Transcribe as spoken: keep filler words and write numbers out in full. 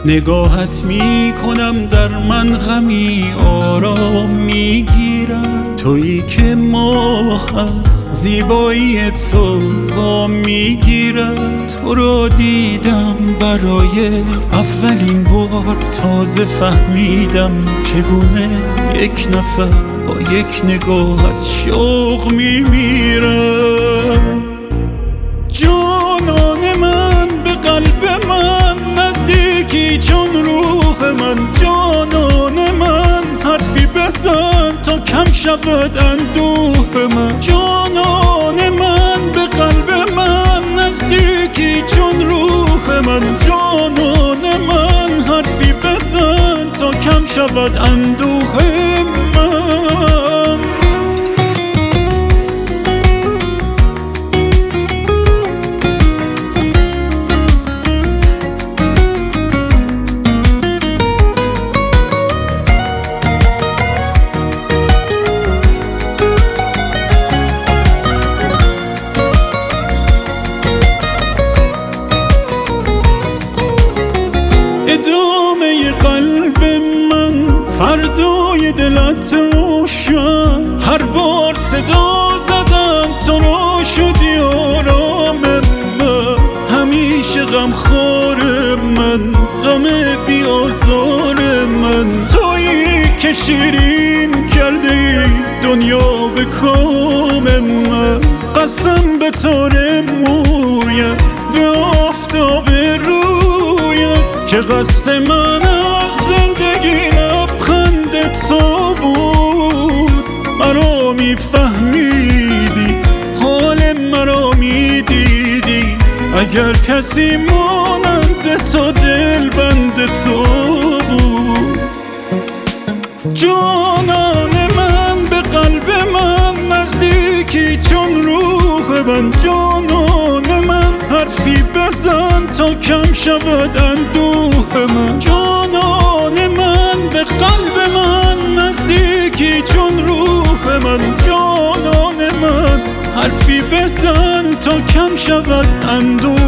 نگاهت می کنم در من غمی آرام می گیرم، تویی که ماه از زیبایی تو وام می گیرم. تو را دیدم برای اولین بار، تازه فهمیدم چگونه یک نفر با یک نگاه از شوق می میرم. جانان من به قلب من نزدیکی چون روح من، جانان من حرفی بزن تا کم شود اندوه من. جانان من به قلب من نزدیکی چون روح من، جانان من حرفی بزن تا کم شود اندوه من. ادامه قلب من، فردای دلت روشن، هر بار صدا زدن تو را شدی آرام من. همیشه غم خور من، غم بی آزار من، تویی که شیرین کرده ای دنیا به کام من. قسم به تار مویت، به آفتاب رویت، که قصد من از زندگی لبخند تو بود. مرا میفهمیدی، حال مرا میدیدی، اگر کسی مانند تو دل بند تو بود. جانان من به قلب من نزدیکی چون روح من، جانان من حرفی بزن تا کم شود اندوه من. جانان من به قلب من نزدیکی چون روح من، جانان من حرفی بزن تا کم شود اندوه